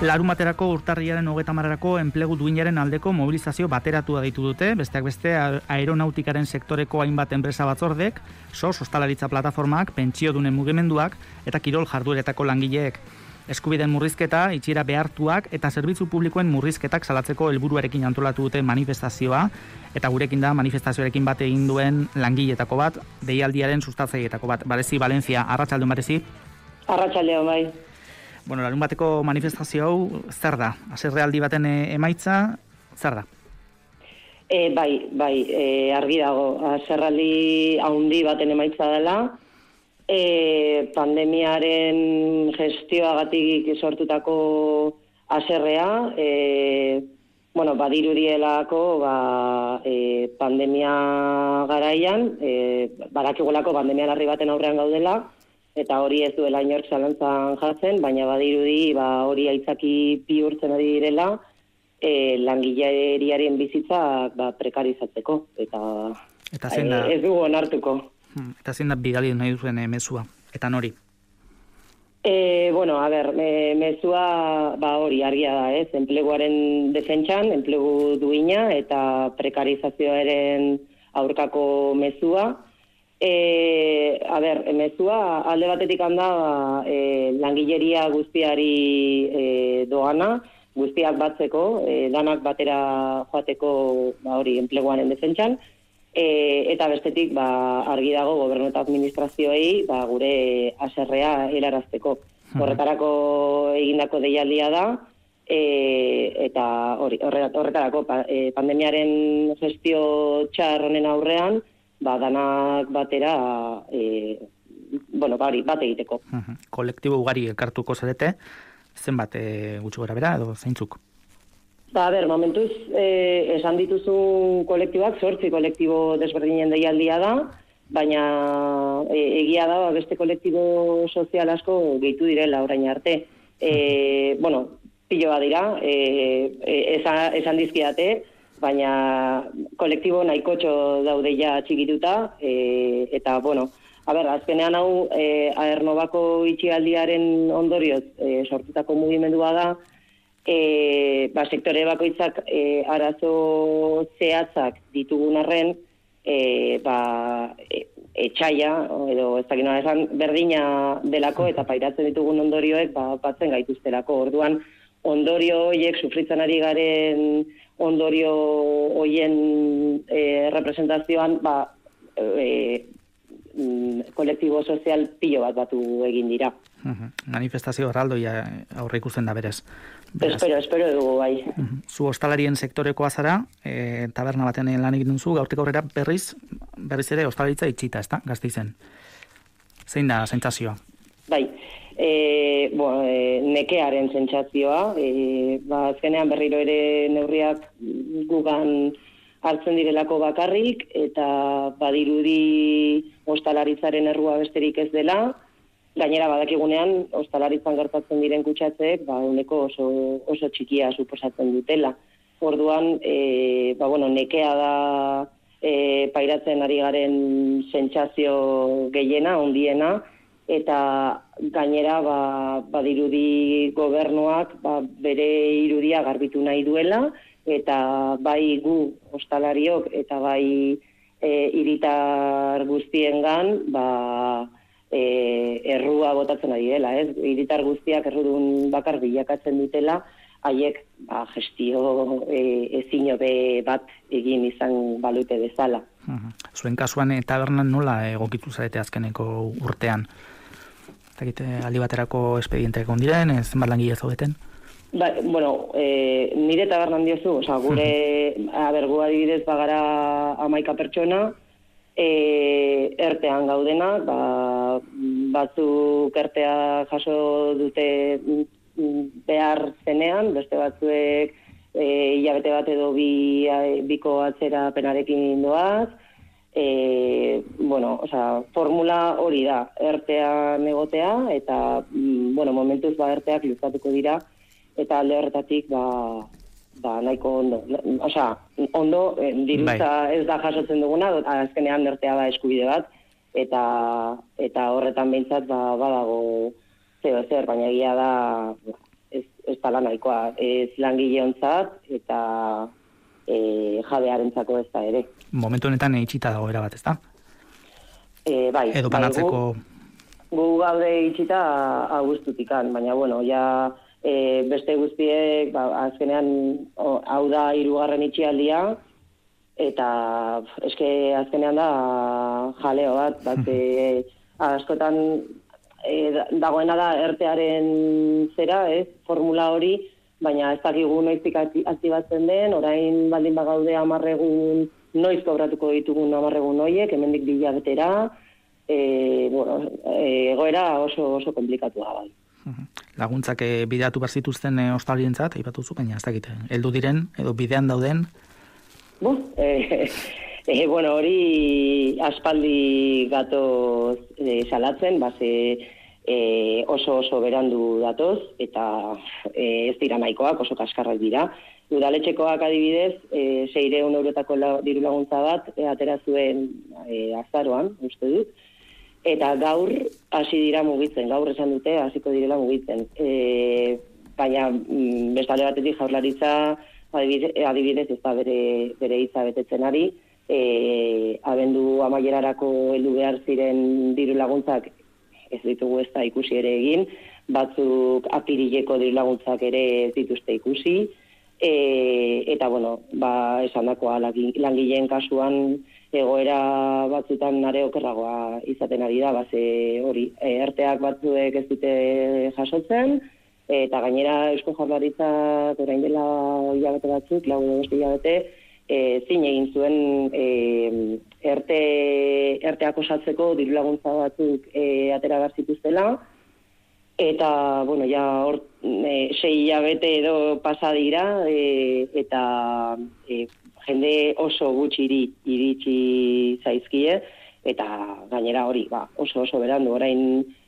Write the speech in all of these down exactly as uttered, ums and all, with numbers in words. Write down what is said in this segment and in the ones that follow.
Larunbaterako urtarrilaren hogeita hamarerako enplegu duinaren aldeko mobilizazio bateratua deitu dute, besteak beste aeronautikaren sektoreko hainbat enpresa batzordek, S O S, ostalaritza plataformak, pentsiodunen mugimenduak eta kirol jardueretako langileek. Eskubideen murrizketa, itxiera behartuak eta zerbitzu publikoen murrizketak salatzeko helburuarekin antolatu dute manifestazioa, eta gurekin da manifestazioarekin bat egin duen langileetako bat, deialdiaren sustatzaileetako bat. Barezi, Valencia, arratsaldeon Barezi? Arratsaldeon, bai. Bueno, larunbateko manifestazio hau zer da? Haserrealdi baten emaitza, zer da? E, bai, bai, e, argi dago. Haserrealdi handi baten emaitza dela. E, pandemiaren gestioagatik sortutako haserrea, e, bueno, badirudielako ba, e, pandemia garaian, e, badakigulako pandemia larri baten aurrean gaudela, eta hori ez duela inork zalantzan jartzen, baina badirudi ba, hori aitzaki bihurtzen ari direla e, langileriaren bizitzak ba, prekarizatzeko, eta, eta da, e, ez dugu onartuko. Eta zein da bidali nahi duzuen e, mezua, eta nori? E, bueno, a ber, me, mezua ba, hori argia da, ez? Enpleguaren defentsan, enplegu duina eta prekarizazioaren aurkako mezua. E, a ber, mezua alde batetik handa e, langileria guztiari e, doana, guztiak batzeko, e, danak batera joateko ba, hori enpleguaren defentsan, e, eta bestetik ba, argi dago gobernu eta administrazioei ba, gure haserrea helarazteko. Horretarako egindako deialdia da, e, eta hori, horretarako pa, e, pandemiaren gestio txar honen aurrean, ba, danak batera, e, bueno, bari, bat egiteko. Uh-huh. Kolektibo ugari elkartuko zarete, zenbat e, gutxi gora bera, edo zeintzuk? Ba, a ber, momentuz, e, esan dituzun kolektiboak, zortzi kolektibo desberdinen deialdia da, baina e, egia da, beste kolektibo sozial asko gehitu direla orain arte. E, bueno, piloa dira, e, e, esan, esan dizkiate, baina kolektibo nahikotxo daude ja txikituta, e, eta, bueno, a ber, azkenean hau, e, Aernnovako itxialdiaren ondorioz e, sortutako mugimendua da, e, ba, sektore bakoitzak e, arazo zehatzak ditugun arren, e, ba, e, etxaia, edo ez dakit nola esan, berdina delako, eta pairatzen ditugun ondorioek ba, batzen gaituztelako. Orduan, ondorio horiek sufritzen ari garen ondorio hoien e, representazioan ba, e, kolektibo sozial pilo bat batu egin dira. Uh-huh. Manifestazio erraldoia aurre ikusten da berez. Beraz. Espero, espero dugu bai. Uh-huh. Zu ostalarien sektorekoa zara, e, taberna baten lan egiten zu, gaurtik aurrera berriz, berriz ere ostalaritza itxita, ezta? Gasteizen. Zein da sentsazioa? Bai. E, bo, e, nekearen sentsazioa, e, ba, azkenean berriro ere neurriak gugan hartzen direlako bakarrik, eta badirudi ostalaritzaren errua besterik ez dela, gainera badakigunean ostalaritzan gertatzen diren kutsatzeek ba, uneko oso, oso txikia suposatzen dutela. Orduan, e, ba, bueno, nekea da e, pairatzen ari garen sentsazio gehiena, ondiena, eta gainera ba, badirudi gobernuak ba, bere irudia garbitu nahi duela, eta bai gu ostalariok eta bai e, hiritar guztiengan ba, e, errua botatzen ari dela, ez? Hiritar guztiak errudun bakar bilakatzen dutela, haiek ba, gestio e, ezin hobe bat egin izan balute bezala. Uh-huh. Zuen kasuan e, tabernan nola egokitu zarete azkeneko urtean? Eta aldi baterako espedienteak ondiren, zenbat langile zaudeten? Ba, bueno, e, nire tabernan diozu, oza, gure, a ber, gu adibidez bagara hamaika pertsona, e, ertean gaudenak, ba, batzuk ertea jaso dute behar zenean, beste batzuek e, hilabete bat edo bi, biko atzera penarekin doaz, E, bueno, o sea, formula hori da, ertean egotea, eta, bueno, momentuz ba erteak luzatuko dira, eta alde horretatik, ba, ba nahiko ondo. O sea, ondo, eh, dirutza bai. Ez da jasotzen duguna, azkenean ertea da eskubide bat, eta eta horretan behintzat ba, badago zeo zer, baina egia da ez, ez tala nahikoa, ez langileontzat eta e, jabearentzako ez da ere. Momentu honetan itxita dago erabat, ez da? E, bai, Edo banatzeko... Bai, gu, gu gaude itxita augustutikan, baina, bueno, ja e, beste guztiek, ba, azkenean, o, hau da hirugarren itxialdia, eta eske azkenean da jaleo bat, bat e, askotan e, dagoena da ertearen zera, ez, formula hori, baina ez dakigu noiztik aktibatzen den, orain baldin bagaude amarregun noiz kobratuko ditugun amarregun noiek, hemendik bilabetera, e, bueno, e, egoera oso oso komplikatua bai. Laguntzak e, bideatu behar zituzten e, ostalientzat, aipatu zu, baina ez dakite, heldu diren, edo bidean dauden? Bu, e, e, bueno, hori aspaldi gatoz e, salatzen, base e, oso oso berandu datoz, eta e, ez dira nahikoak, oso kaskarrak dira. Udaletxekoak adibidez, e, seiehun eurotako la, diru laguntza bat, e, atera zuen e, azaroan, uste dut, eta gaur hasi dira mugitzen, gaur esan dute hasiko direla mugitzen. E, baina mm, bestale batetik Jaurlaritza adibidez, adibidez ez da bere, bere hitza betetzen ari, e, abendu amaierarako heldu behar ziren diru laguntzak ez ditugu ez da ikusi ere egin, batzuk apirileko diru laguntzak ere ez dituzte ikusi, E, eta, bueno, ba, esan dakoa, langileen kasuan egoera batzutan are okerragoa izaten ari da, baze hori, e, erteak batzuek ez dute jasotzen, eta gainera Eusko Jaurlaritzak orain dela hilabete batzuk, lau edo beste hilabete, e, zin egin zuen e, erte, erteak osatzeko diru laguntza batzuk e, atera behar zituztela, eta, bueno, ja hor e, sei hilabete edo pasa dira, e, eta e, jende oso gutxiri iritsi zaizkie, eta gainera hori, ba, oso oso berandu, orain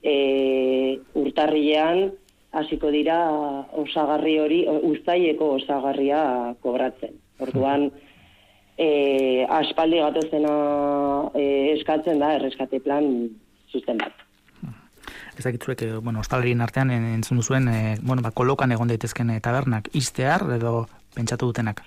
e, urtarrilean hasiko dira osagarri hori, uztaileko osagarria kobratzen. Orduan, e, aspaldi gatozena e, eskatzen da erreskate plan susten bat. Ezakitzuek, bueno, ostalarien artean entzun duzuen, e, bueno, ba, kolokan egon daitezken tabernak, iztear edo pentsatu dutenak?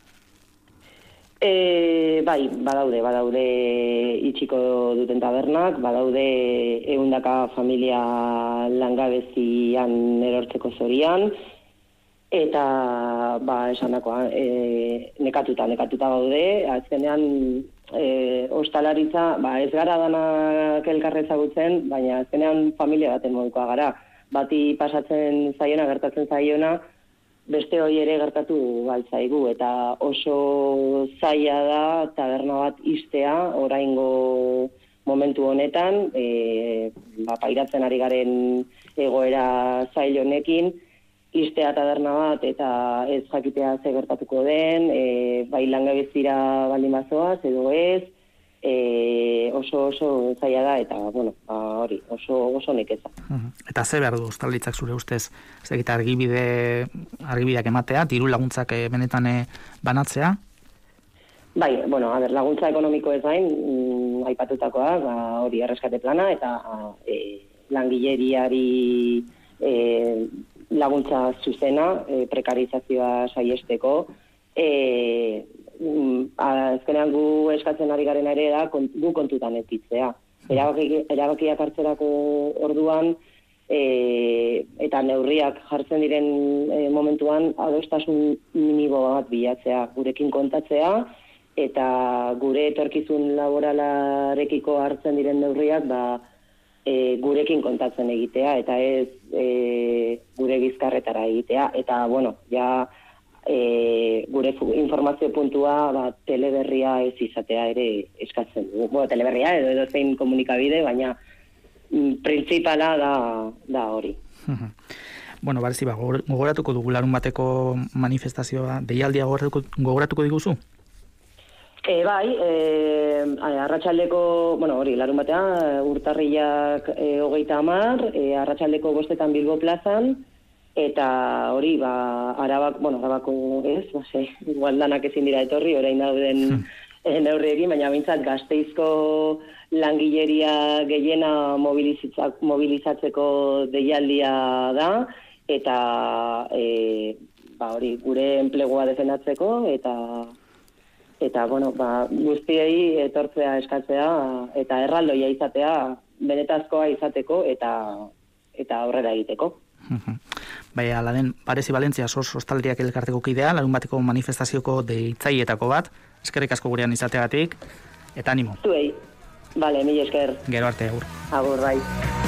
E, bai, badaude, badaude itxiko duten tabernak, badaude ehundaka familia langabezian erortzeko zorian, eta, ba, esan dakoa, e, nekatuta, nekatuta gaude, azkenean, E, ostalaritza, ba, ez gara danak elkarrezagutzen, baina azkenean familia baten modukoa gara. Bati pasatzen zaiona, gertatzen zaiona, beste hori ere gertatu baltzaigu, eta oso zaila da taberna bat istea, oraingo momentu honetan, e, ba, pairatzen ari garen egoera zail honekin, istea taberna bat eta ez jakitea ze gertatuko den, e, bai langabezira baldin bazoaz edo ez, e, oso oso zaila da eta, bueno, ba, hori, oso, oso nekeza. Eta ze behar du ostalitzak zure ustez, ez egita argibide, argibideak ematea, diru laguntzak benetan banatzea? Bai, bueno, a ber, laguntza ekonomiko ez gain, mm, aipatutakoa, ba, hori erreskate plana eta e, langileriari e, laguntza zuzena, e, prekarizazioa saiesteko, e, azkenean gu eskatzen ari garen ere da, kont, gu kontutan ekitzea. Erabaki, erabakiak hartzerako orduan, e, eta neurriak jartzen diren e, momentuan, adostasun minimo bat bilatzea, gurekin kontatzea, eta gure etorkizun laboralarekiko hartzen diren neurriak, ba, E, gurekin kontatzen egitea, eta ez e, gure bizkarretara egitea, eta, bueno, ja e, gure informazio puntua ba, teleberria ez izatea ere eskatzen dugu. Bueno, teleberria edo edo zein komunikabide, baina mm, printzipala da, da hori. Bueno, barezi, ba, gogoratuko dugu larun bateko manifestazioa, deialdia gogoratuko, gogoratuko diguzu? E, bai, e, arratsaldeko, bueno, hori, larun batean, urtarrilak e, hogeita hamar, e, arratsaldeko bostetan Bilbo plazan, eta hori, ba, arabak, bueno, arabako ez, ba, ze, igual danak ezin dira etorri, orain dauden hmm. e, neurriekin, baina bintzat Gasteizko langileria gehiena mobilizatzeko deialdia da, eta e, ba, hori, gure enplegua defendatzeko, eta eta bueno, ba, guztiei etortzea eskatzea, eta erraldoia izatea, benetazkoa izateko, eta eta aurrera egiteko. Bai, ala den, Paresi Valentzia sos hostalriak elkarteko kidea, larun bateko manifestazioko deitzailetako bat, eskerrik asko gurean izateagatik, eta animo. Zuei, bale, mila esker. Gero arte, agur. Agur, bai.